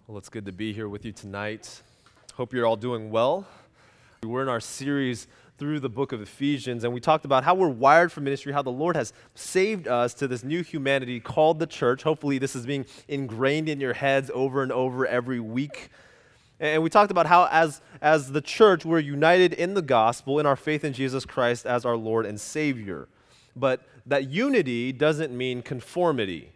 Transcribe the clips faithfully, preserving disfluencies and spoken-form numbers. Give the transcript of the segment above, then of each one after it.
Well, it's good to be here with you tonight. Hope you're all doing well. We're in our series through the book of Ephesians, and we talked about how we're wired for ministry, how the Lord has saved us to this new humanity called the church. Hopefully, this is being ingrained in your heads over and over every week. And we talked about how as, as the church, we're united in the gospel, in our faith in Jesus Christ as our Lord and Savior. But that unity doesn't mean conformity.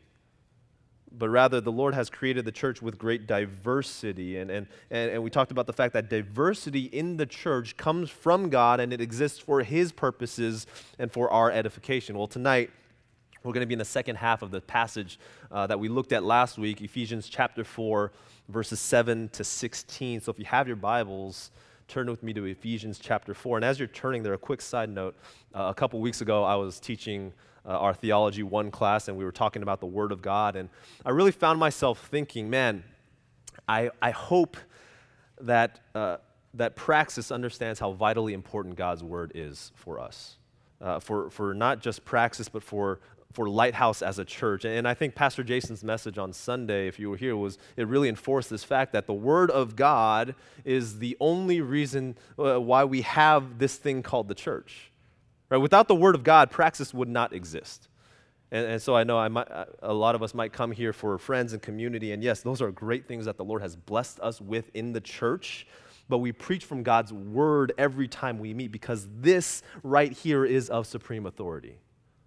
But rather, the Lord has created the church with great diversity. And, and, and, and we talked about the fact that diversity in the church comes from God, and it exists for His purposes and for our edification. Well, tonight, we're going to be in the second half of the passage uh, that we looked at last week, Ephesians chapter four, verses seven to sixteen. So if you have your Bibles, turn with me to Ephesians chapter four. And as you're turning there, a quick side note. Uh, a couple weeks ago, I was teaching Uh, our Theology one class, and we were talking about the Word of God, and I really found myself thinking, man, I, I hope that, uh, that Praxis understands how vitally important God's Word is for us, uh, for, for not just Praxis, but for, for Lighthouse as a church. And I think Pastor Jason's message on Sunday, if you were here, was it really enforced this fact that the Word of God is the only reason uh, why we have this thing called the church. Right? Without the Word of God, Praxis would not exist. And, and so I know I might, a lot of us might come here for friends and community, and yes, those are great things that the Lord has blessed us with in the church, but we preach from God's Word every time we meet because this right here is of supreme authority.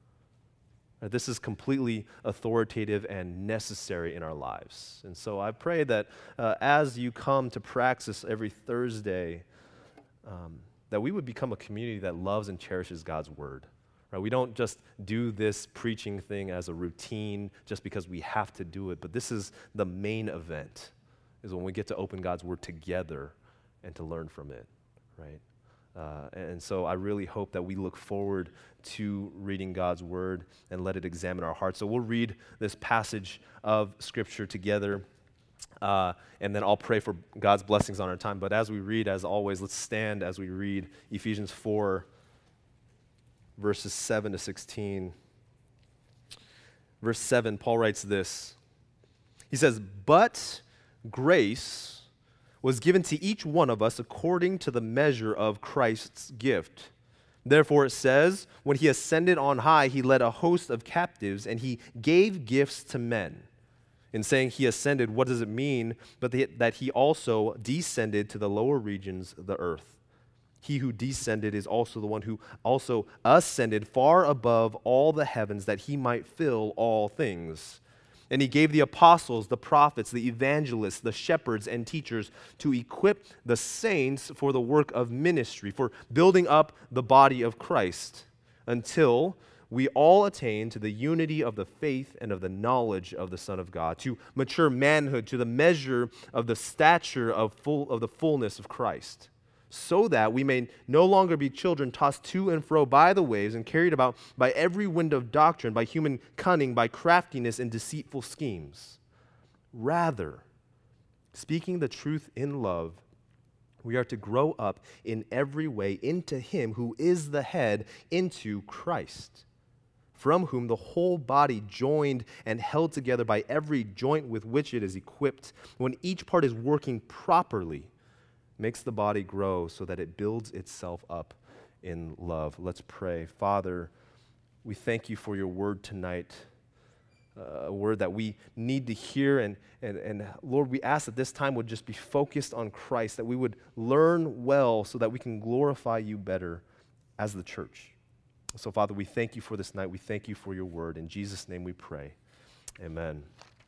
Right? This is completely authoritative and necessary in our lives. And so I pray that uh, as you come to Praxis every Thursday, um, that we would become a community that loves and cherishes God's Word. Right? We don't just do this preaching thing as a routine just because we have to do it, but this is the main event, is when we get to open God's Word together and to learn from it, right? Uh, and so I really hope that we look forward to reading God's Word and let it examine our hearts. So we'll read this passage of Scripture together. Uh, and then I'll pray for God's blessings on our time. But as we read, as always, let's stand as we read Ephesians four, verses seven to sixteen. Verse seven, Paul writes this. He says, "But grace was given to each one of us according to the measure of Christ's gift. Therefore it says, when he ascended on high, he led a host of captives, and he gave gifts to men." In saying he ascended, what does it mean but that he also descended to the lower regions of the earth? He who descended is also the one who also ascended far above all the heavens that he might fill all things. And he gave the apostles, the prophets, the evangelists, the shepherds, and teachers to equip the saints for the work of ministry, for building up the body of Christ, until we all attain to the unity of the faith and of the knowledge of the Son of God, to mature manhood, to the measure of the stature of full of the fullness of Christ, so that we may no longer be children tossed to and fro by the waves and carried about by every wind of doctrine, by human cunning, by craftiness and deceitful schemes. Rather, speaking the truth in love, we are to grow up in every way into Him who is the head, into Christ, from whom the whole body, joined and held together by every joint with which it is equipped, when each part is working properly, makes the body grow so that it builds itself up in love. Let's pray. Father, we thank you for your word tonight, uh, a word that we need to hear. And, and, and Lord, we ask that this time would just be focused on Christ, that we would learn well so that we can glorify you better as the church. So, Father, we thank you for this night. We thank you for your word. In Jesus' name we pray. Amen.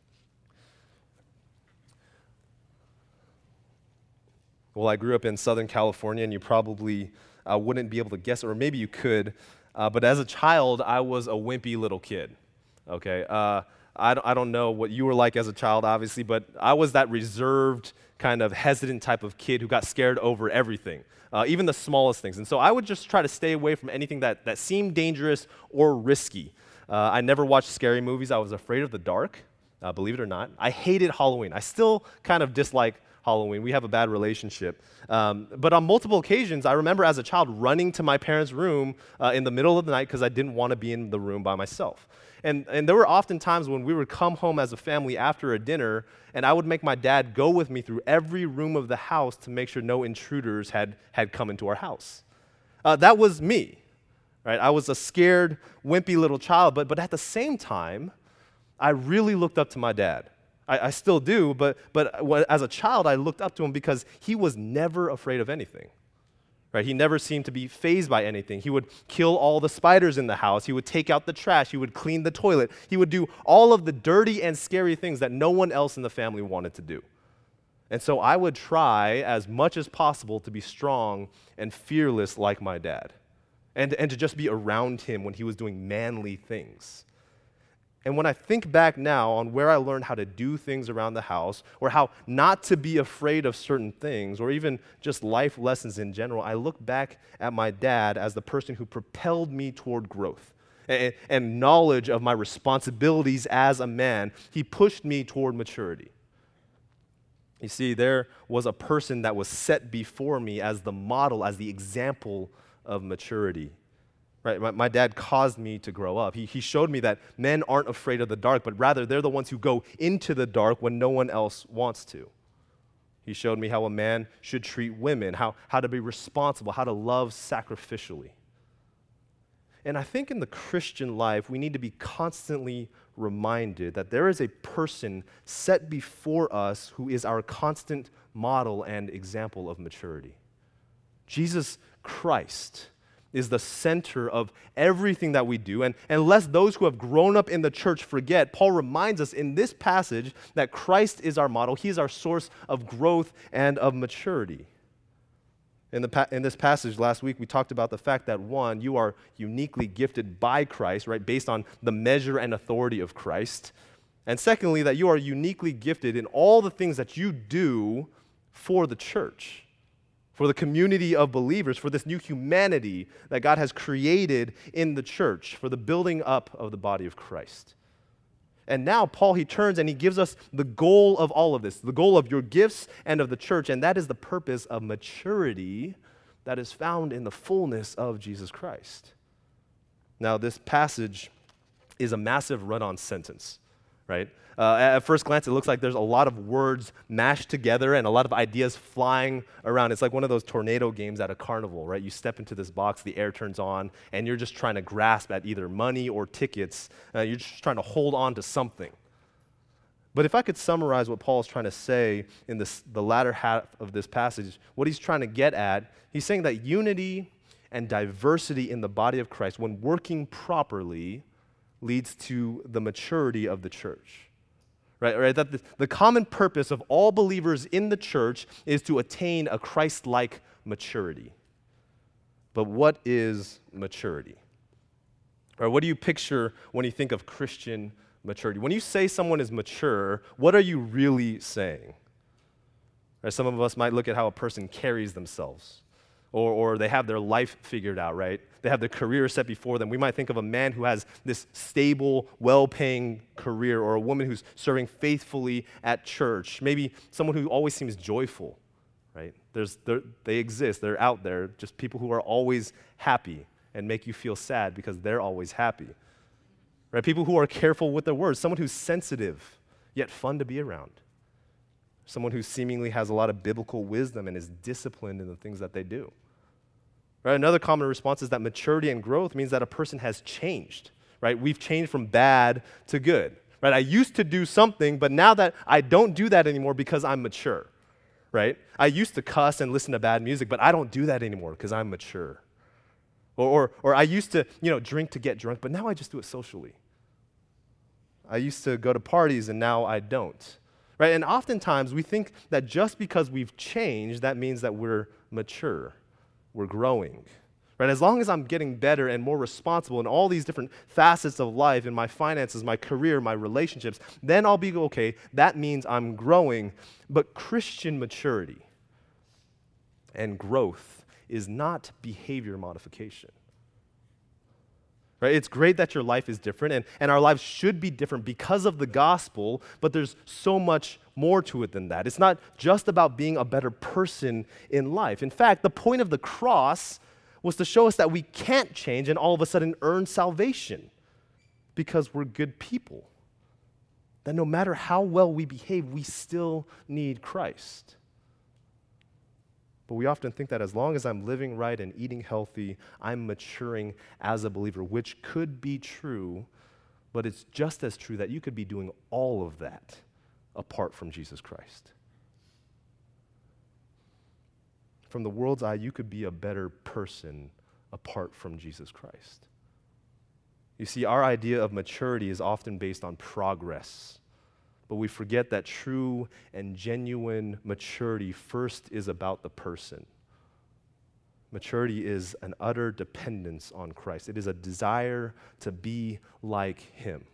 Well, I grew up in Southern California, and you probably uh, wouldn't be able to guess it, or maybe you could. Uh, but as a child, I was a wimpy little kid. Okay, uh, I, don't, I don't know what you were like as a child, obviously, but I was that reserved, kind of hesitant type of kid who got scared over everything. Uh, even the smallest things. And so I would just try to stay away from anything that, that seemed dangerous or risky. Uh, I never watched scary movies. I was afraid of the dark. uh, believe it or not. I hated Halloween. I still kind of dislike Halloween. We have a bad relationship. Um, but on multiple occasions, I remember as a child running to my parents' room uh, in the middle of the night because I didn't want to be in the room by myself. And, and there were often times when we would come home as a family after a dinner, and I would make my dad go with me through every room of the house to make sure no intruders had, had come into our house. Uh, that was me, right? I was a scared, wimpy little child, but, but at the same time, I really looked up to my dad. I, I still do, but, but as a child, I looked up to him because he was never afraid of anything. Right? He never seemed to be fazed by anything. He would kill all the spiders in the house. He would take out the trash. He would clean the toilet. He would do all of the dirty and scary things that no one else in the family wanted to do. And so I would try as much as possible to be strong and fearless like my dad, and, and to just be around him when he was doing manly things. And when I think back now on where I learned how to do things around the house, or how not to be afraid of certain things, or even just life lessons in general, I look back at my dad as the person who propelled me toward growth and, and knowledge of my responsibilities as a man. He pushed me toward maturity. You see, there was a person that was set before me as the model, as the example of maturity. Right, my, my dad caused me to grow up. He, he showed me that men aren't afraid of the dark, but rather they're the ones who go into the dark when no one else wants to. He showed me how a man should treat women, how, how to be responsible, how to love sacrificially. And I think in the Christian life, we need to be constantly reminded that there is a person set before us who is our constant model and example of maturity. Jesus Christ is the center of everything that we do. And, and lest those who have grown up in the church forget, Paul reminds us in this passage that Christ is our model. He is our source of growth and of maturity. In, the pa- in this passage last week, we talked about the fact that, one, you are uniquely gifted by Christ, right, based on the measure and authority of Christ. And secondly, that you are uniquely gifted in all the things that you do for the church, for the community of believers, for this new humanity that God has created in the church, for the building up of the body of Christ. And now Paul, he turns and he gives us the goal of all of this, the goal of your gifts and of the church, and that is the purpose of maturity that is found in the fullness of Jesus Christ. Now, this passage is a massive run-on sentence, right? Uh, at first glance, it looks like there's a lot of words mashed together and a lot of ideas flying around. It's like one of those tornado games at a carnival, right? You step into this box, the air turns on, and you're just trying to grasp at either money or tickets. Uh, you're just trying to hold on to something. But if I could summarize what Paul is trying to say in this, the latter half of this passage, what he's trying to get at, he's saying that unity and diversity in the body of Christ, when working properly, leads to the maturity of the church. Right, right, that the, the common purpose of all believers in the church is to attain a Christ-like maturity. But what is maturity? Or what do you picture when you think of Christian maturity? When you say someone is mature, what are you really saying? Right, some of us might look at how a person carries themselves, or, or they have their life figured out, right? They have their career set before them. We might think of a man who has this stable, well-paying career, or a woman who's serving faithfully at church. Maybe someone who always seems joyful, right? There's, they exist. They're out there, just people who are always happy and make you feel sad because they're always happy, right? People who are careful with their words. Someone who's sensitive, yet fun to be around. Someone who seemingly has a lot of biblical wisdom and is disciplined in the things that they do. Right? Another common response is that maturity and growth means that a person has changed, right? We've changed from bad to good, right? I used to do something, but now that I don't do that anymore because I'm mature, right? I used to cuss and listen to bad music, but I don't do that anymore because I'm mature. Or, or, or I used to, you know, drink to get drunk, but now I just do it socially. I used to go to parties, and now I don't, right? And oftentimes we think that just because we've changed, that means that we're mature. We're growing, right? As long as I'm getting better and more responsible in all these different facets of life, in my finances, my career, my relationships, then I'll be okay. That means I'm growing. But Christian maturity and growth is not behavior modification. Right? It's great that your life is different, and, and our lives should be different because of the gospel, but there's so much more to it than that. It's not just about being a better person in life. In fact, the point of the cross was to show us that we can't change and all of a sudden earn salvation because we're good people. That no matter how well we behave, we still need Christ. But we often think that as long as I'm living right and eating healthy, I'm maturing as a believer, which could be true, but it's just as true that you could be doing all of that apart from Jesus Christ. From the world's eye, you could be a better person apart from Jesus Christ. You see, our idea of maturity is often based on progress. But we forget that true and genuine maturity first is about the person. Maturity is an utter dependence on Christ. It is a desire to be like Him.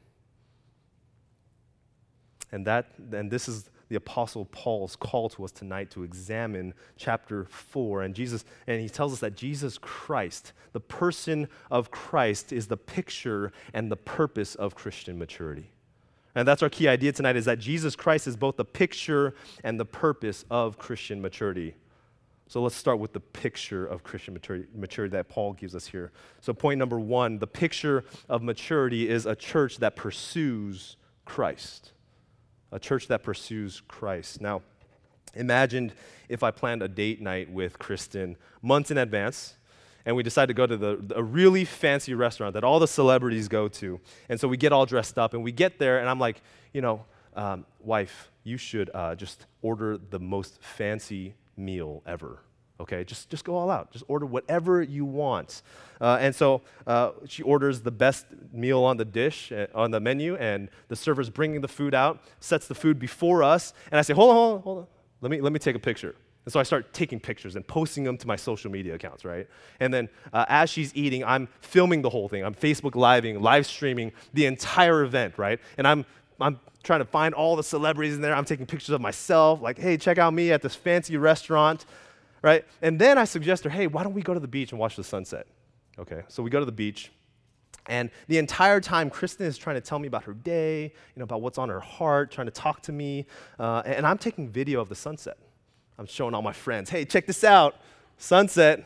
And that, and this is the Apostle Paul's call to us tonight to examine chapter four. And Jesus, and he tells us that Jesus Christ, the person of Christ, is the picture and the purpose of Christian maturity. And that's our key idea tonight, is that Jesus Christ is both the picture and the purpose of Christian maturity. So let's start with the picture of Christian maturity, maturity that Paul gives us here. So point number one, the picture of maturity is a church that pursues Christ. A church that pursues Christ. Now, imagine if I planned a date night with Kristen months in advance, and we decide to go to the, a really fancy restaurant that all the celebrities go to. And so we get all dressed up, and we get there, and I'm like, you know, um, wife, you should uh, just order the most fancy meal ever, okay? Just, just go all out. Just order whatever you want. Uh, and so uh, she orders the best meal on the dish, uh, on the menu, and the server's bringing the food out, sets the food before us, and I say, hold on, hold on, hold on. Let me, let me take a picture. And so I start taking pictures and posting them to my social media accounts, right? And then uh, as she's eating, I'm filming the whole thing. I'm Facebook living, live streaming the entire event, right? And I'm I'm trying to find all the celebrities in there. I'm taking pictures of myself, like, hey, check out me at this fancy restaurant, right? And then I suggest her, hey, why don't we go to the beach and watch the sunset? Okay, so we go to the beach. And the entire time, Kristen is trying to tell me about her day, you know, about what's on her heart, trying to talk to me. Uh, and I'm taking video of the sunset. I'm showing all my friends, hey, check this out, sunset.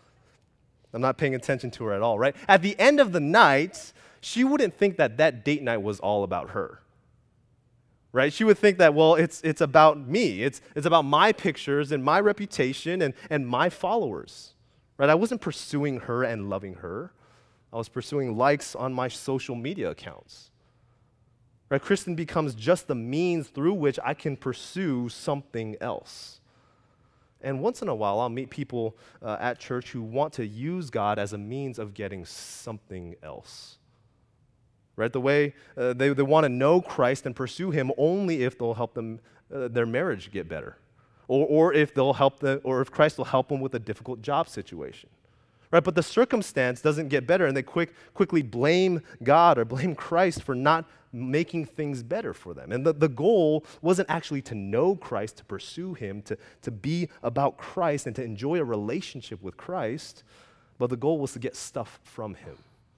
I'm not paying attention to her at all, right? At the end of the night, she wouldn't think that that date night was all about her, right? She would think that, well, it's it's about me. It's it's about my pictures and my reputation and, and my followers, right? I wasn't pursuing her and loving her. I was pursuing likes on my social media accounts. Right? Kristen becomes just the means through which I can pursue something else. And once in a while, I'll meet people uh, at church who want to use God as a means of getting something else. Right? The way uh, they, they want to know Christ and pursue Him only if they'll help them uh, their marriage get better, or or if they'll help them, or if Christ will help them with a difficult job situation. Right? But the circumstance doesn't get better, and they quick quickly blame God or blame Christ for not making things better for them. And the, the goal wasn't actually to know Christ, to pursue Him, to, to be about Christ and to enjoy a relationship with Christ, but the goal was to get stuff from Him.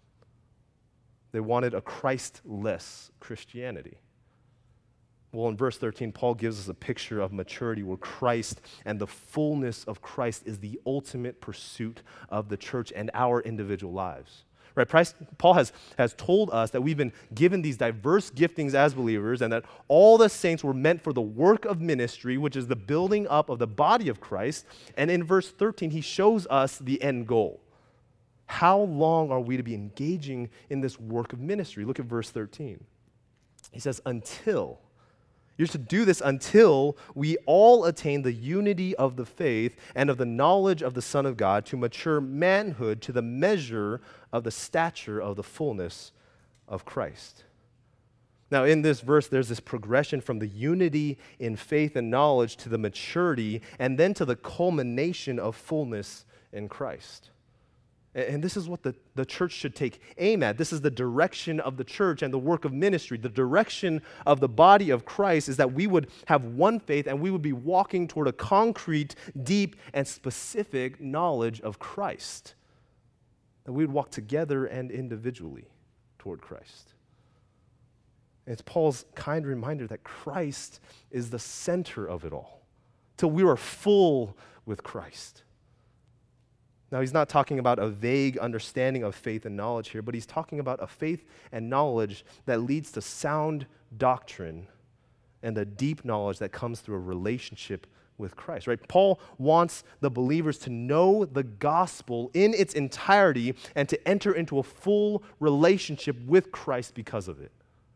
They wanted a Christ-less Christianity. Well, in verse thirteen, Paul gives us a picture of maturity where Christ and the fullness of Christ is the ultimate pursuit of the church and our individual lives. Right? Paul has, has told us that we've been given these diverse giftings as believers and that all the saints were meant for the work of ministry, which is the building up of the body of Christ. And in verse thirteen, he shows us the end goal. How long are we to be engaging in this work of ministry? Look at verse thirteen. He says, until. You're to do this until we all attain the unity of the faith and of the knowledge of the Son of God, to mature manhood, to the measure of the stature of the fullness of Christ. Now, in this verse, there's this progression from the unity in faith and knowledge to the maturity, and then to the culmination of fullness in Christ. And this is what the, the church should take aim at. This is the direction of the church and the work of ministry. The direction of the body of Christ is that we would have one faith and we would be walking toward a concrete, deep, and specific knowledge of Christ. that we would walk together and individually toward Christ. And it's Paul's kind reminder that Christ is the center of it all, till we are full with Christ. Now, he's not talking about a vague understanding of faith and knowledge here, but he's talking about a faith and knowledge that leads to sound doctrine and the deep knowledge that comes through a relationship with Christ, right? Paul wants the believers to know the gospel in its entirety and to enter into a full relationship with Christ because of it.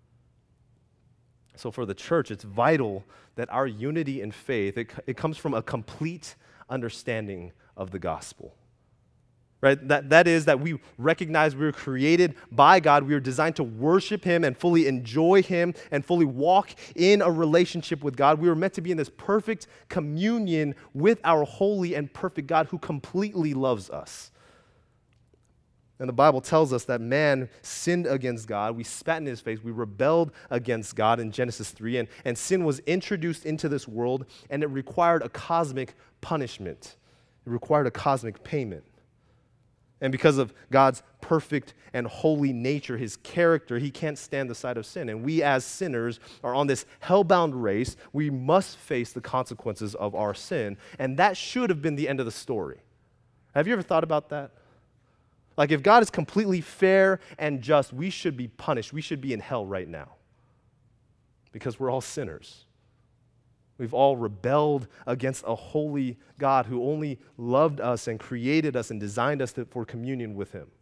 So for the church, it's vital that our unity in faith, it, it comes from a complete understanding of the gospel. Right? That, that is that we recognize we were created by God. We were designed to worship him and fully enjoy him and fully walk in a relationship with God. We were meant to be in this perfect communion with our holy and perfect God who completely loves us. And the Bible tells us that man sinned against God. We spat in his face. We rebelled against God in Genesis three. And, and sin was introduced into this world, and it required a cosmic punishment. It required a cosmic payment. And because of God's perfect and holy nature, his character, he can't stand the sight of sin. And we as sinners are on this hell-bound race. We must face the consequences of our sin. And that should have been the end of the story. Have you ever thought about that? Like, if God is completely fair and just, we should be punished. We should be in hell right now because we're all sinners. We've all rebelled against a holy God who only loved us and created us and designed us to, for communion with him.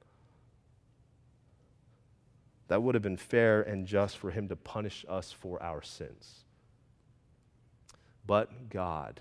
That would have been fair and just for him to punish us for our sins. But God,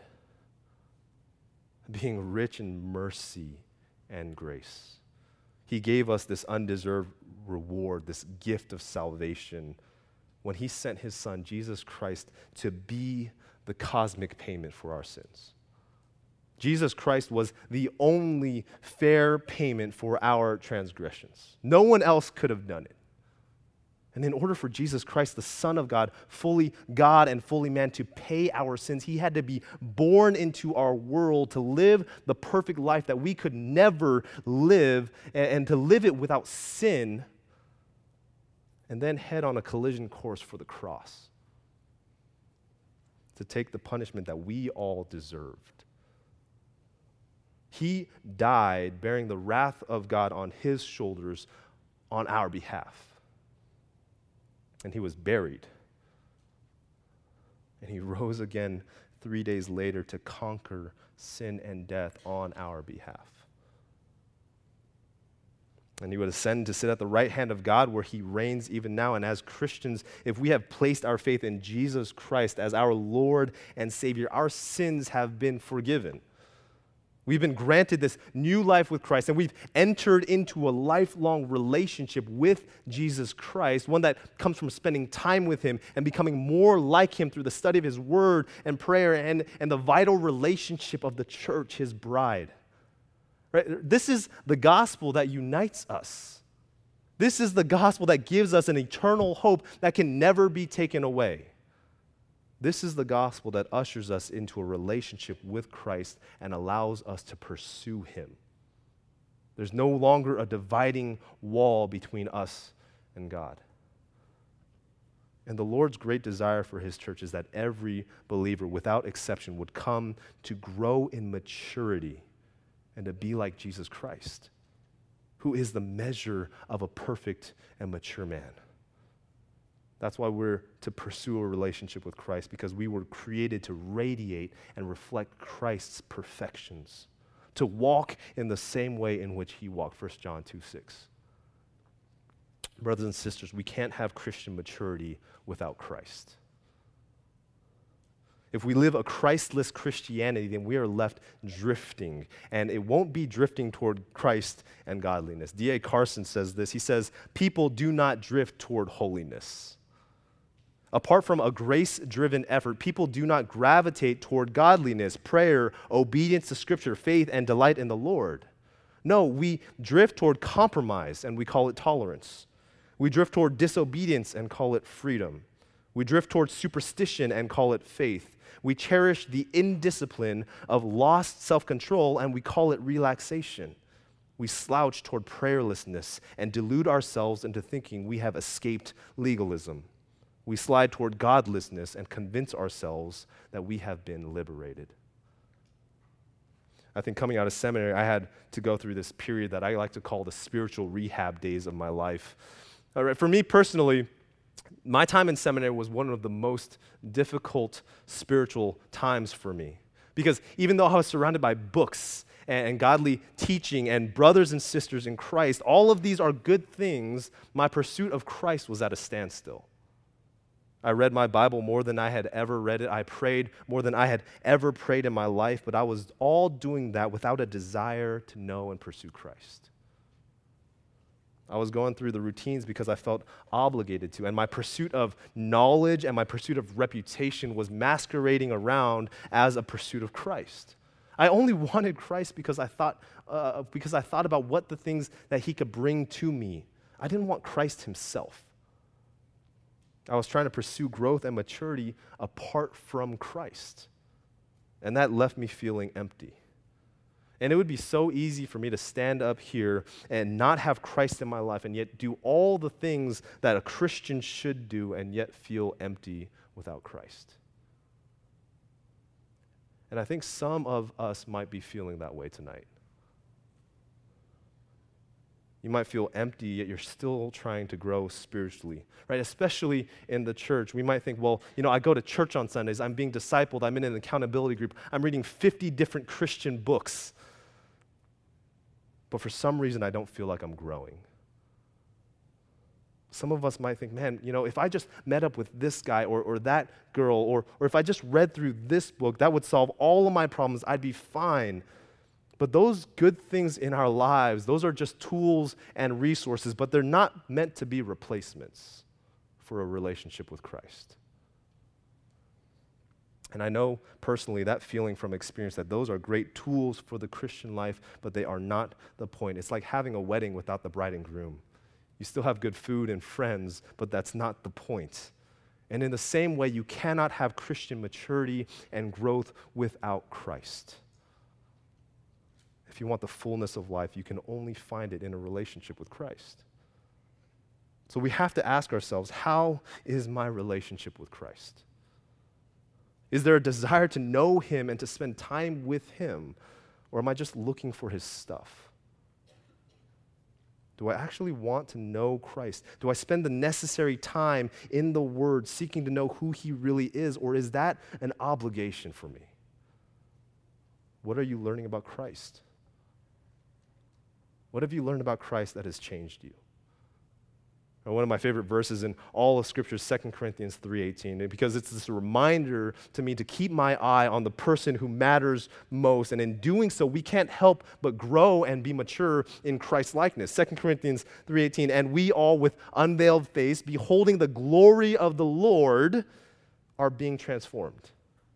being rich in mercy and grace, he gave us this undeserved reward, this gift of salvation, when he sent his son, Jesus Christ, to be the cosmic payment for our sins. Jesus Christ was the only fair payment for our transgressions. No one else could have done it. And in order for Jesus Christ, the Son of God, fully God and fully man, to pay our sins, he had to be born into our world to live the perfect life that we could never live, and to live it without sin, and then head on a collision course for the cross to take the punishment that we all deserved. He died bearing the wrath of God on his shoulders on our behalf. And he was buried. And he rose again three days later to conquer sin and death on our behalf. And he would ascend to sit at the right hand of God where he reigns even now. And as Christians, if we have placed our faith in Jesus Christ as our Lord and Savior, our sins have been forgiven. We've been granted this new life with Christ, and we've entered into a lifelong relationship with Jesus Christ, one that comes from spending time with him and becoming more like him through the study of his word and prayer and, and the vital relationship of the church, his bride. Right? This is the gospel that unites us. This is the gospel that gives us an eternal hope that can never be taken away. This is the gospel that ushers us into a relationship with Christ and allows us to pursue him. There's no longer a dividing wall between us and God. And the Lord's great desire for his church is that every believer, without exception, would come to grow in maturity and to be like Jesus Christ, who is the measure of a perfect and mature man. That's why we're to pursue a relationship with Christ, because we were created to radiate and reflect Christ's perfections, to walk in the same way in which he walked, First John two six. Brothers and sisters, we can't have Christian maturity without Christ. If we live a Christless Christianity, then we are left drifting, and it won't be drifting toward Christ and godliness. D A Carson says this. He says, people do not drift toward holiness. Apart from a grace-driven effort, people do not gravitate toward godliness, prayer, obedience to Scripture, faith, and delight in the Lord. No, we drift toward compromise, and we call it tolerance. We drift toward disobedience and call it freedom. We drift toward superstition and call it faith. We cherish the indiscipline of lost self-control, and we call it relaxation. We slouch toward prayerlessness and delude ourselves into thinking we have escaped legalism. We slide toward godlessness and convince ourselves that we have been liberated. I think coming out of seminary, I had to go through this period that I like to call the spiritual rehab days of my life. All right, for me personally, my time in seminary was one of the most difficult spiritual times for me. Because even though I was surrounded by books and, and godly teaching and brothers and sisters in Christ, all of these are good things, my pursuit of Christ was at a standstill. I read my Bible more than I had ever read it. I prayed more than I had ever prayed in my life, but I was all doing that without a desire to know and pursue Christ. I was going through the routines because I felt obligated to, and my pursuit of knowledge and my pursuit of reputation was masquerading around as a pursuit of Christ. I only wanted Christ because I thought, uh, because I thought about what the things that he could bring to me. I didn't want Christ himself. I was trying to pursue growth and maturity apart from Christ. And that left me feeling empty. And it would be so easy for me to stand up here and not have Christ in my life and yet do all the things that a Christian should do and yet feel empty without Christ. And I think some of us might be feeling that way tonight. You might feel empty, yet you're still trying to grow spiritually, right? Especially in the church. We might think, well, you know, I go to church on Sundays, I'm being discipled, I'm in an accountability group, I'm reading fifty different Christian books. But for some reason, I don't feel like I'm growing. Some of us might think, man, you know, if I just met up with this guy or, or that girl, or, or if I just read through this book, that would solve all of my problems, I'd be fine. But those good things in our lives, those are just tools and resources, but they're not meant to be replacements for a relationship with Christ. And I know personally that feeling from experience that those are great tools for the Christian life, but they are not the point. It's like having a wedding without the bride and groom. You still have good food and friends, but that's not the point. And in the same way, you cannot have Christian maturity and growth without Christ. If you want the fullness of life, you can only find it in a relationship with Christ. So we have to ask ourselves, how is my relationship with Christ? Is there a desire to know him and to spend time with him, or am I just looking for his stuff? Do I actually want to know Christ? Do I spend the necessary time in the Word seeking to know who he really is, or is that an obligation for me? What are you learning about Christ? What have you learned about Christ that has changed you? And one of my favorite verses in all of Scripture is Second Corinthians three eighteen, because it's this reminder to me to keep my eye on the person who matters most. And in doing so, we can't help but grow and be mature in Christ's likeness. Second Corinthians three eighteen, and we all with unveiled face, beholding the glory of the Lord, are being transformed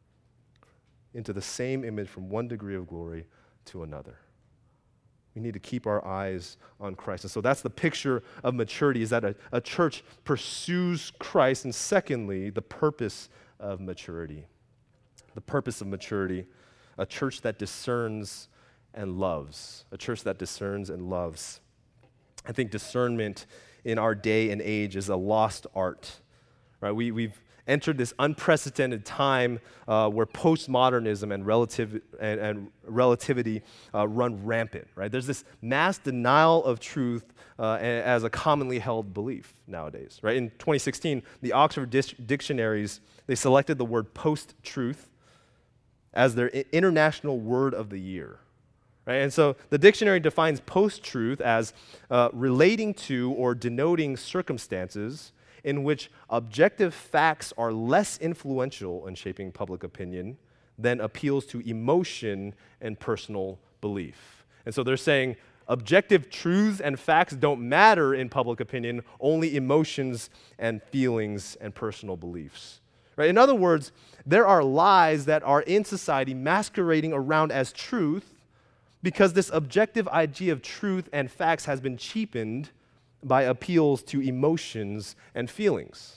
into the same image from one degree of glory to another. We need to keep our eyes on Christ. And so that's the picture of maturity, is that a, a church pursues Christ. And secondly, the purpose of maturity. The purpose of maturity, a church that discerns and loves. A church that discerns and loves. I think discernment in our day and age is a lost art. Right? We, we've entered this unprecedented time uh, where postmodernism and, relativ- and, and relativity uh, run rampant, right? There's this mass denial of truth uh, as a commonly held belief nowadays, right? In twenty sixteen, the Oxford Dis- Dictionaries, they selected the word post-truth as their I- international word of the year. Right? And so the dictionary defines post-truth as uh, relating to or denoting circumstances in which objective facts are less influential in shaping public opinion than appeals to emotion and personal belief. And so they're saying objective truths and facts don't matter in public opinion, only emotions and feelings and personal beliefs. Right? In other words, there are lies that are in society masquerading around as truth because this objective idea of truth and facts has been cheapened by appeals to emotions and feelings.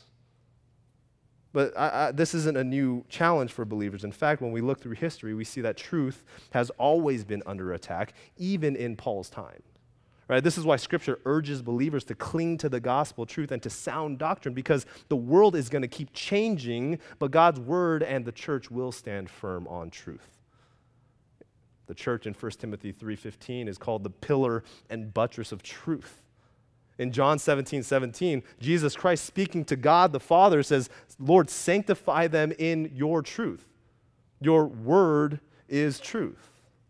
But I, I, this isn't a new challenge for believers. In fact, when we look through history, we see that truth has always been under attack, even in Paul's time. Right? This is why Scripture urges believers to cling to the gospel truth and to sound doctrine, because the world is going to keep changing, but God's word and the church will stand firm on truth. The church in First Timothy three fifteen is called the pillar and buttress of truth. In John seventeen seventeen, Jesus Christ, speaking to God the Father, says, Lord, sanctify them in your truth. Your word is truth.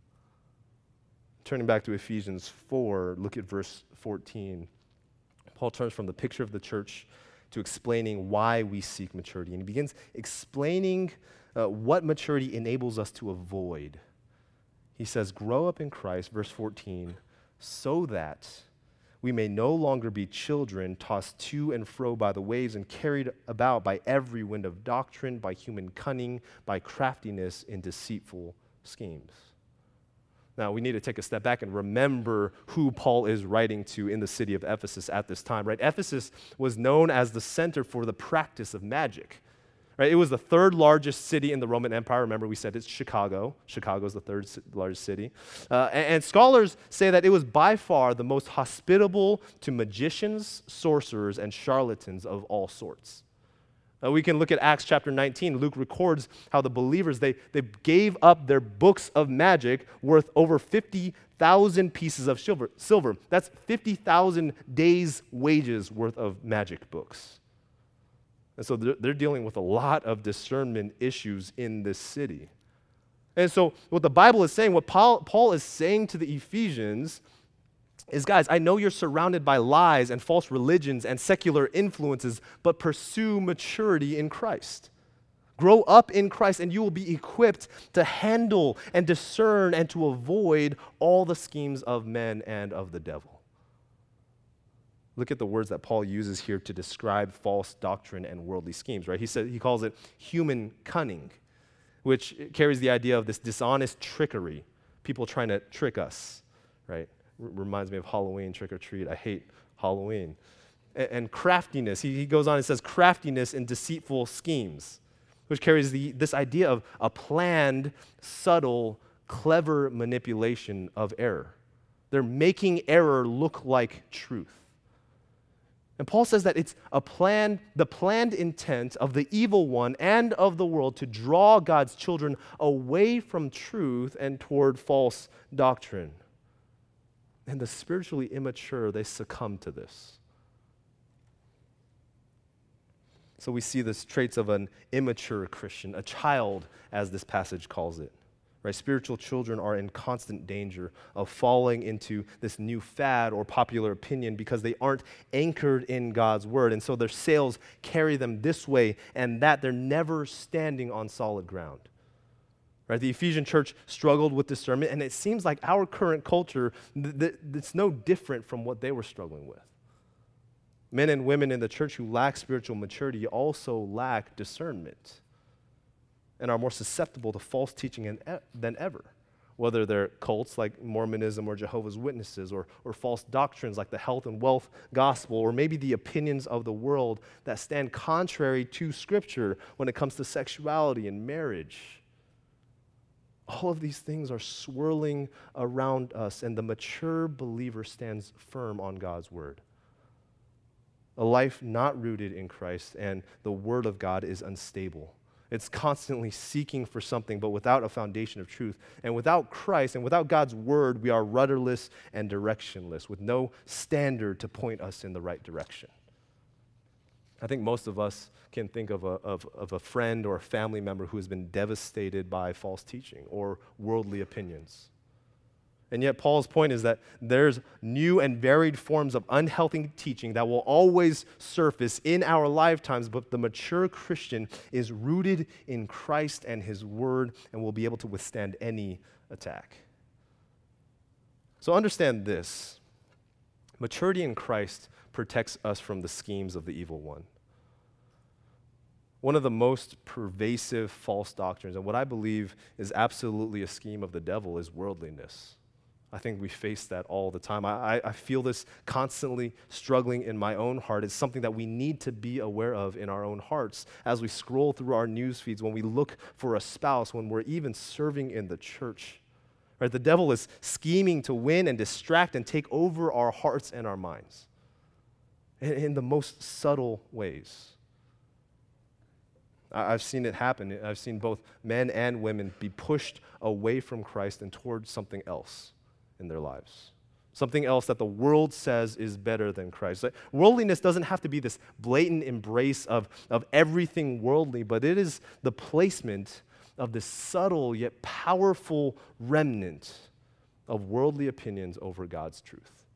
Turning back to Ephesians four, look at verse fourteen. Paul turns from the picture of the church to explaining why we seek maturity. And he begins explaining uh, what maturity enables us to avoid. He says, grow up in Christ, verse fourteen, so that we may no longer be children tossed to and fro by the waves and carried about by every wind of doctrine, by human cunning, by craftiness in deceitful schemes. Now, we need to take a step back and remember who Paul is writing to in the city of Ephesus at this time, right? Ephesus was known as the center for the practice of magic, right? It was the third largest city in the Roman Empire. Remember, we said it's Chicago. Chicago is the third largest city. Uh, and, and scholars say that it was by far the most hospitable to magicians, sorcerers, and charlatans of all sorts. Uh, we can look at Acts chapter nineteen. Luke records how the believers, they, they gave up their books of magic worth over fifty thousand pieces of silver. silver. That's fifty thousand days' wages worth of magic books. And so they're, they're dealing with a lot of discernment issues in this city. And so what the Bible is saying, what Paul, Paul is saying to the Ephesians is, guys, I know you're surrounded by lies and false religions and secular influences, but pursue maturity in Christ. Grow up in Christ, and you will be equipped to handle and discern and to avoid all the schemes of men and of the devil. Look at the words that Paul uses here to describe false doctrine and worldly schemes, right? He said he calls it human cunning, which carries the idea of this dishonest trickery, people trying to trick us, right? R- reminds me of Halloween, trick or treat. I hate Halloween. A- and craftiness, he, he goes on and says craftiness in deceitful schemes, which carries the, this idea of a planned, subtle, clever manipulation of error. They're making error look like truth. And Paul says that it's a plan, the planned intent of the evil one and of the world to draw God's children away from truth and toward false doctrine. And the spiritually immature, they succumb to this. So we see the traits of an immature Christian, a child, as this passage calls it. Right? Spiritual children are in constant danger of falling into this new fad or popular opinion because they aren't anchored in God's word. And so their sails carry them this way and that. They're never standing on solid ground. Right? The Ephesian church struggled with discernment, and it seems like our current culture, th- th- it's no different from what they were struggling with. Men and women in the church who lack spiritual maturity also lack discernment and are more susceptible to false teaching than ever, whether they're cults like Mormonism or Jehovah's Witnesses, or, or false doctrines like the health and wealth gospel, or maybe the opinions of the world that stand contrary to Scripture when it comes to sexuality and marriage. All of these things are swirling around us, and the mature believer stands firm on God's word. A life not rooted in Christ and the word of God is unstable. It's constantly seeking for something, but without a foundation of truth. And without Christ and without God's word, we are rudderless and directionless, with no standard to point us in the right direction. I think most of us can think of a, of, of a friend or a family member who has been devastated by false teaching or worldly opinions. And yet Paul's point is that there's new and varied forms of unhealthy teaching that will always surface in our lifetimes, but the mature Christian is rooted in Christ and his word and will be able to withstand any attack. So understand this. Maturity in Christ protects us from the schemes of the evil one. One of the most pervasive false doctrines, and what I believe is absolutely a scheme of the devil, is worldliness. I think we face that all the time. I, I feel this constantly struggling in my own heart. It's something that we need to be aware of in our own hearts as we scroll through our news feeds, when we look for a spouse, when we're even serving in the church. Right? The devil is scheming to win and distract and take over our hearts and our minds in, in the most subtle ways. I, I've seen it happen. I've seen both men and women be pushed away from Christ and towards something else in their lives. Something else that the world says is better than Christ. Like, worldliness doesn't have to be this blatant embrace of, of everything worldly, but it is the placement of this subtle yet powerful remnant of worldly opinions over God's truth.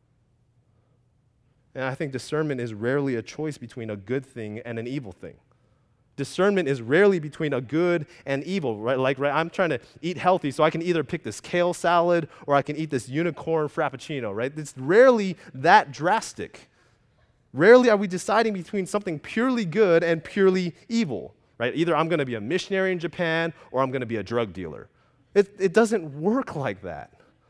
And I think discernment is rarely a choice between a good thing and an evil thing. Discernment is rarely between a good and evil, right? Like, right, I'm trying to eat healthy, so I can either pick this kale salad or I can eat this unicorn frappuccino, right? It's rarely that drastic. Rarely are we deciding between something purely good and purely evil, right? Either I'm going to be a missionary in Japan or I'm going to be a drug dealer. It, it doesn't work like that.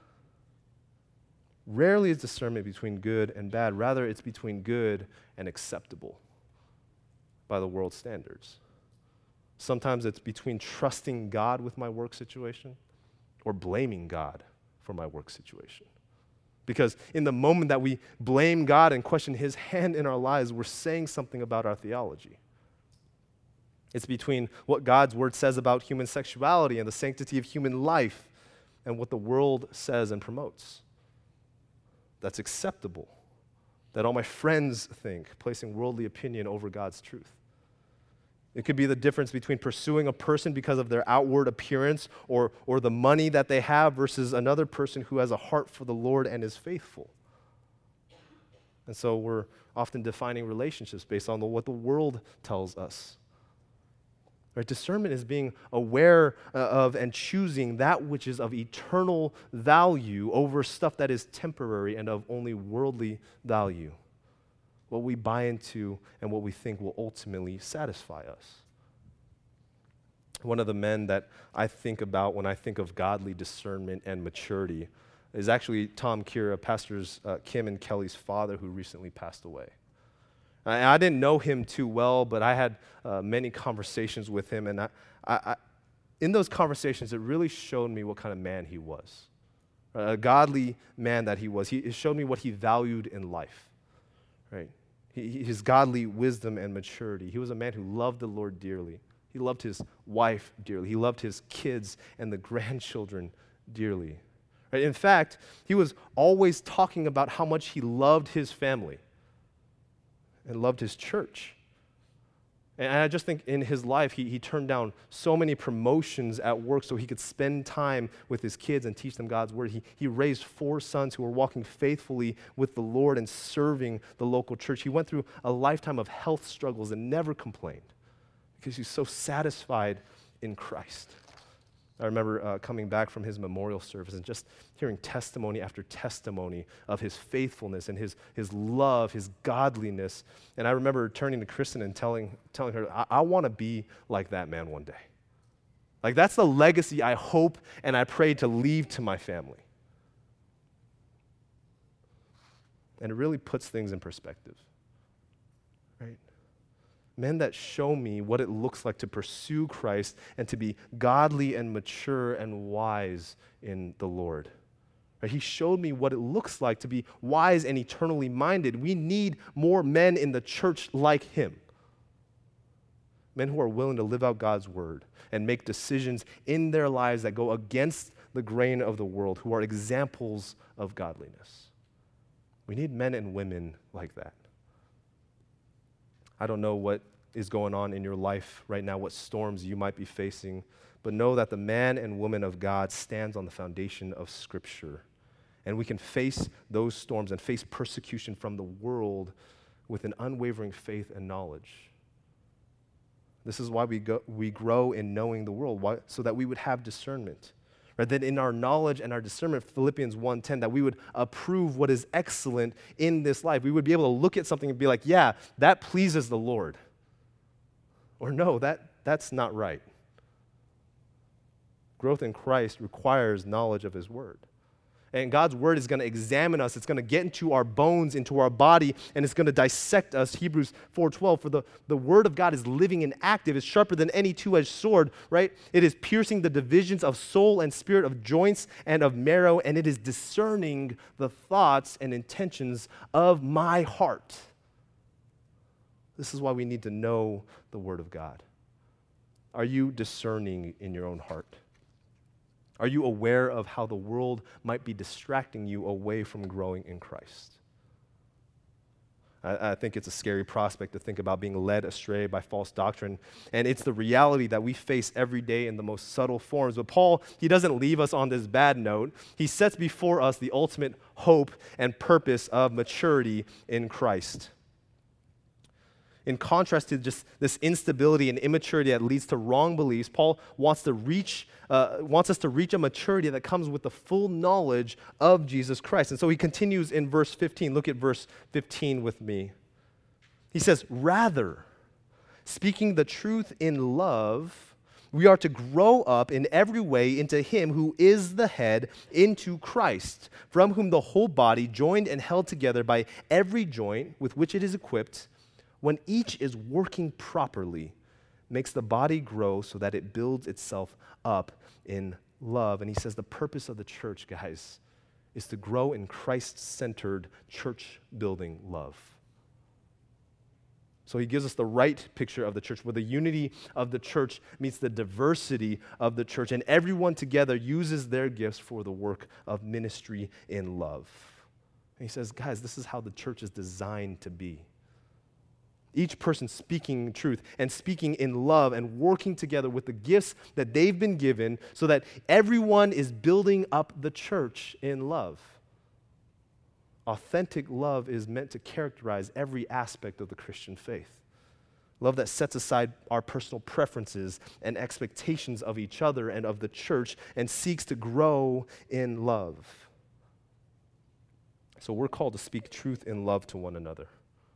Rarely is discernment between good and bad. Rather, it's between good and acceptable by the world's standards. Sometimes it's between trusting God with my work situation or blaming God for my work situation. Because in the moment that we blame God and question his hand in our lives, we're saying something about our theology. It's between what God's word says about human sexuality and the sanctity of human life and what the world says and promotes. That's acceptable. That all my friends think, placing worldly opinion over God's truth. It could be the difference between pursuing a person because of their outward appearance or, or the money that they have versus another person who has a heart for the Lord and is faithful. And so we're often defining relationships based on the, what the world tells us. Right? Discernment is being aware uh, of and choosing that which is of eternal value over stuff that is temporary and of only worldly value. What we buy into and what we think will ultimately satisfy us. One of the men that I think about when I think of godly discernment and maturity is actually Tom Kira, Pastors uh, Kim and Kelly's father, who recently passed away. I, I didn't know him too well, but I had uh, many conversations with him, and I, I, I, in those conversations, it really showed me what kind of man he was, a godly man that he was. He, it showed me what he valued in life, right? He, his godly wisdom and maturity. He was a man who loved the Lord dearly. He loved his wife dearly. He loved his kids and the grandchildren dearly. Right? In fact, he was always talking about how much he loved his family and loved his church. And I just think in his life, he, he turned down so many promotions at work so he could spend time with his kids and teach them God's word. He, he raised four sons who were walking faithfully with the Lord and serving the local church. He went through a lifetime of health struggles and never complained because he's so satisfied in Christ. I remember uh, coming back from his memorial service and just hearing testimony after testimony of his faithfulness and his, his love, his godliness. And I remember turning to Kristen and telling, telling her, I, I want to be like that man one day. Like, that's the legacy I hope and I pray to leave to my family. And it really puts things in perspective, right? Men that show me what it looks like to pursue Christ and to be godly and mature and wise in the Lord. Right? He showed me what it looks like to be wise and eternally minded. We need more men in the church like him. Men who are willing to live out God's word and make decisions in their lives that go against the grain of the world, who are examples of godliness. We need men and women like that. I don't know what is going on in your life right now, what storms you might be facing, but know that the man and woman of God stands on the foundation of Scripture. And we can face those storms and face persecution from the world with an unwavering faith and knowledge. This is why we go, we grow in knowing the world, why, so that we would have discernment. Right, that in our knowledge and our discernment, Philippians one ten, that we would approve what is excellent in this life. We would be able to look at something and be like, yeah, that pleases the Lord. Or no, that, that's not right. Growth in Christ requires knowledge of his word. And God's word is going to examine us. It's going to get into our bones, into our body, and it's going to dissect us. Hebrews four twelve, for the, the word of God is living and active. It's sharper than any two-edged sword, right? It is piercing the divisions of soul and spirit, of joints and of marrow, and it is discerning the thoughts and intentions of my heart. This is why we need to know the word of God. Are you discerning in your own heart? Are you aware of how the world might be distracting you away from growing in Christ? I, I think it's a scary prospect to think about being led astray by false doctrine, and it's the reality that we face every day in the most subtle forms. But Paul, he doesn't leave us on this bad note. He sets before us the ultimate hope and purpose of maturity in Christ. In contrast to just this instability and immaturity that leads to wrong beliefs, Paul wants to reach, uh, wants us to reach a maturity that comes with the full knowledge of Jesus Christ. And so he continues in verse fifteen. Look at verse fifteen with me. He says, rather, speaking the truth in love, we are to grow up in every way into him who is the head, into Christ, from whom the whole body, joined and held together by every joint with which it is equipped, when each is working properly, makes the body grow so that it builds itself up in love. And he says the purpose of the church, guys, is to grow in Christ-centered, church-building love. So he gives us the right picture of the church, where the unity of the church meets the diversity of the church, and everyone together uses their gifts for the work of ministry in love. And he says, guys, this is how the church is designed to be. Each person speaking truth and speaking in love and working together with the gifts that they've been given so that everyone is building up the church in love. Authentic love is meant to characterize every aspect of the Christian faith. Love that sets aside our personal preferences and expectations of each other and of the church and seeks to grow in love. So we're called to speak truth in love to one another.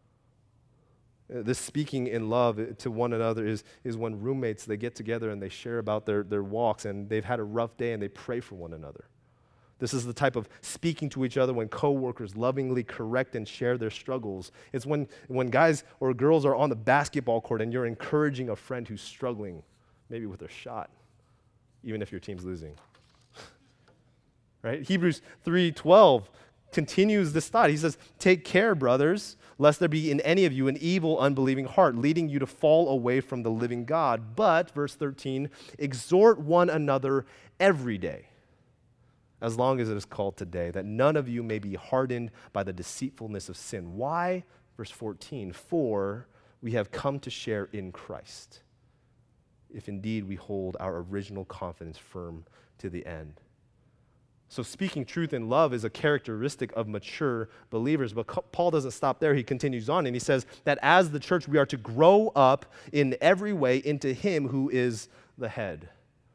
This speaking in love to one another is, is when roommates, they get together and they share about their, their walks and they've had a rough day and they pray for one another. This is the type of speaking to each other when coworkers lovingly correct and share their struggles. It's when, when guys or girls are on the basketball court and you're encouraging a friend who's struggling, maybe with their shot, even if your team's losing. Right? Hebrews three twelve continues this thought. He says, take care, brothers, lest there be in any of you an evil, unbelieving heart, leading you to fall away from the living God. But, verse thirteen, exhort one another every day, as long as it is called today, that none of you may be hardened by the deceitfulness of sin. Why? Verse fourteen, for we have come to share in Christ, if indeed we hold our original confidence firm to the end. So speaking truth in love is a characteristic of mature believers. But Paul doesn't stop there. He continues on and he says that as the church, we are to grow up in every way into him who is the head.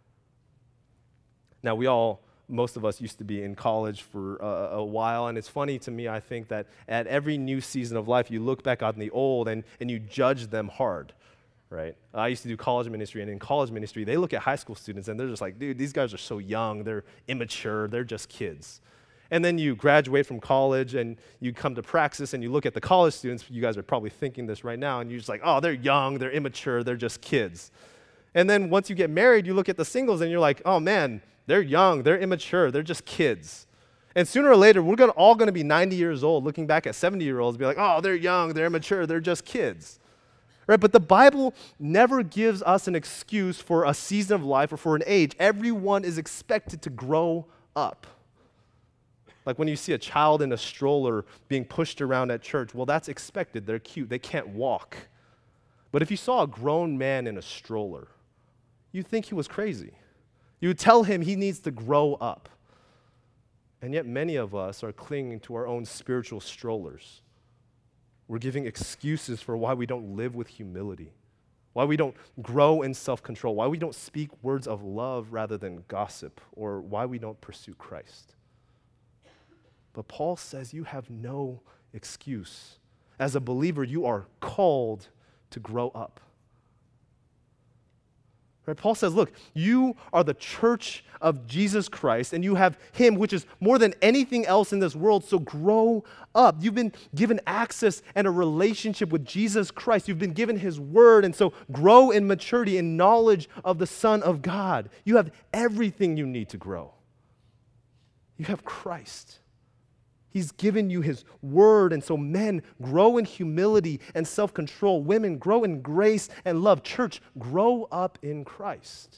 Now, we all, most of us used to be in college for uh, a while, and it's funny to me, I think, that at every new season of life, you look back on the old and, and you judge them hard. Right? I used to do college ministry, and in college ministry, they look at high school students, and they're just like, dude, these guys are so young, they're immature, they're just kids. And then you graduate from college, and you come to Praxis, and you look at the college students, you guys are probably thinking this right now, and you're just like, oh, they're young, they're immature, they're just kids. And then once you get married, you look at the singles, and you're like, oh man, they're young, they're immature, they're just kids. And sooner or later, we're gonna, all going to be ninety years old, looking back at seventy-year-olds, be like, oh, they're young, they're immature, they're just kids. Right? But the Bible never gives us an excuse for a season of life or for an age. Everyone is expected to grow up. Like when you see a child in a stroller being pushed around at church, well, that's expected. They're cute. They can't walk. But if you saw a grown man in a stroller, you'd think he was crazy. You would tell him he needs to grow up. And yet many of us are clinging to our own spiritual strollers. We're giving excuses for why we don't live with humility, why we don't grow in self-control, why we don't speak words of love rather than gossip, or why we don't pursue Christ. But Paul says you have no excuse. As a believer, you are called to grow up. Right? Paul says, look, you are the church of Jesus Christ, and you have him, which is more than anything else in this world, so grow up. You've been given access and a relationship with Jesus Christ. You've been given his word, and so grow in maturity and knowledge of the Son of God. You have everything you need to grow. You have Christ. He's given you his word, and so men, grow in humility and self-control. Women, grow in grace and love. Church, grow up in Christ.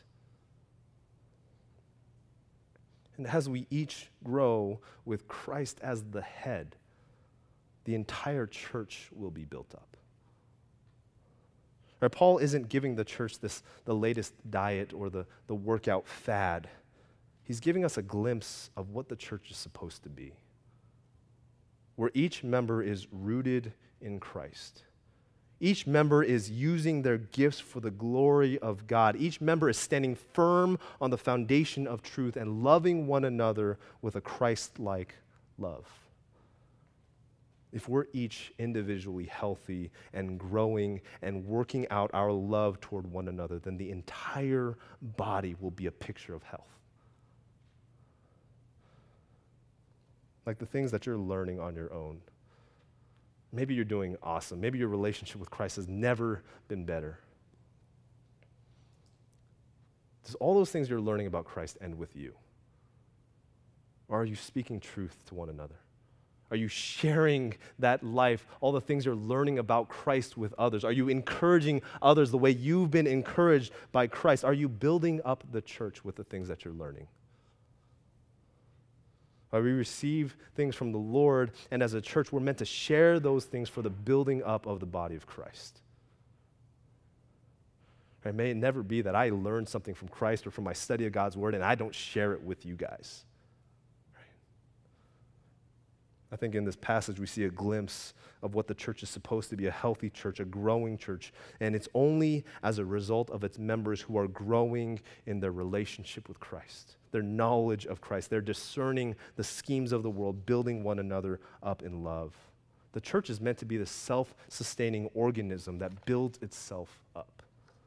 And as we each grow with Christ as the head, the entire church will be built up. Right, Paul isn't giving the church this the latest diet or the, the workout fad. He's giving us a glimpse of what the church is supposed to be, where each member is rooted in Christ. Each member is using their gifts for the glory of God. Each member is standing firm on the foundation of truth and loving one another with a Christ-like love. If we're each individually healthy and growing and working out our love toward one another, then the entire body will be a picture of health. Like the things that you're learning on your own. Maybe you're doing awesome. Maybe your relationship with Christ has never been better. Does all those things you're learning about Christ end with you? Or are you speaking truth to one another? Are you sharing that life, all the things you're learning about Christ with others? Are you encouraging others the way you've been encouraged by Christ? Are you building up the church with the things that you're learning? Or we receive things from the Lord, and as a church, we're meant to share those things for the building up of the body of Christ. Right? May it never be that I learn something from Christ or from my study of God's word and I don't share it with you guys. Right? I think in this passage we see a glimpse of what the church is supposed to be, a healthy church, a growing church, and it's only as a result of its members who are growing in their relationship with Christ, their knowledge of Christ. They're discerning the schemes of the world, building one another up in love. The church is meant to be the self-sustaining organism that builds itself up.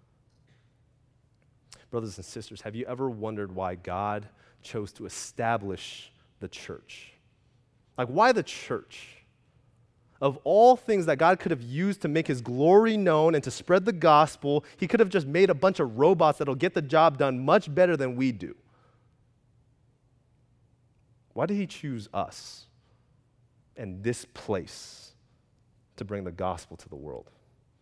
Brothers and sisters, have you ever wondered why God chose to establish the church? Like, why the church? Of all things that God could have used to make his glory known and to spread the gospel, he could have just made a bunch of robots that'll get the job done much better than we do. Why did he choose us and this place to bring the gospel to the world?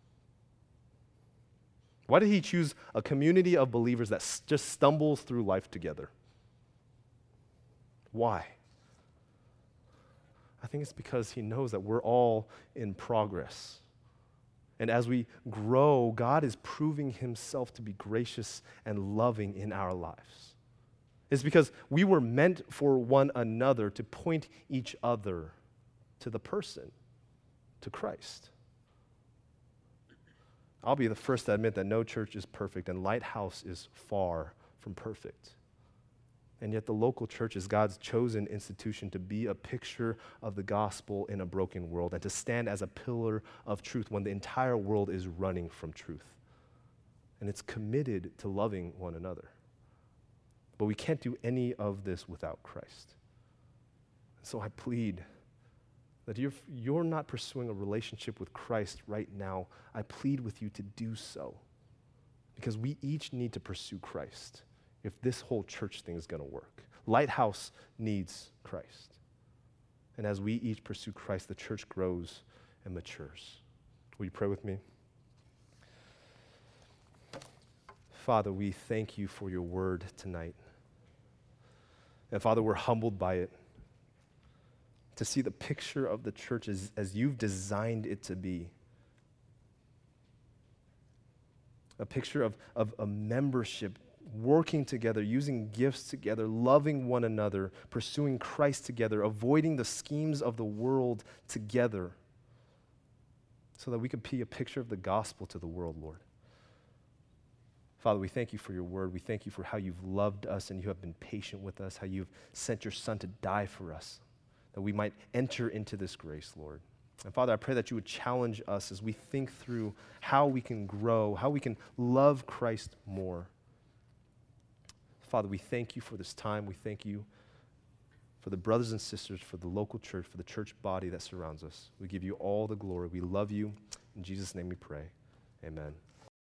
Why did he choose a community of believers that s- just stumbles through life together? Why? I think it's because he knows that we're all in progress. And as we grow, God is proving himself to be gracious and loving in our lives. It's because we were meant for one another to point each other to the person, to Christ. I'll be the first to admit that no church is perfect and Lighthouse is far from perfect. And yet the local church is God's chosen institution to be a picture of the gospel in a broken world and to stand as a pillar of truth when the entire world is running from truth. And it's committed to loving one another. But we can't do any of this without Christ. So I plead that if you're not pursuing a relationship with Christ right now, I plead with you to do so. Because we each need to pursue Christ if this whole church thing is going to work. Lighthouse needs Christ. And as we each pursue Christ, the church grows and matures. Will you pray with me? Father, we thank you for your word tonight. And Father, we're humbled by it to see the picture of the church as, as you've designed it to be. A picture of, of a membership working together, using gifts together, loving one another, pursuing Christ together, avoiding the schemes of the world together, so that we could be a picture of the gospel to the world, Lord. Father, we thank you for your word. We thank you for how you've loved us and you have been patient with us, how you've sent your Son to die for us, that we might enter into this grace, Lord. And Father, I pray that you would challenge us as we think through how we can grow, how we can love Christ more. Father, we thank you for this time. We thank you for the brothers and sisters, for the local church, for the church body that surrounds us. We give you all the glory. We love you. In Jesus' name we pray. Amen.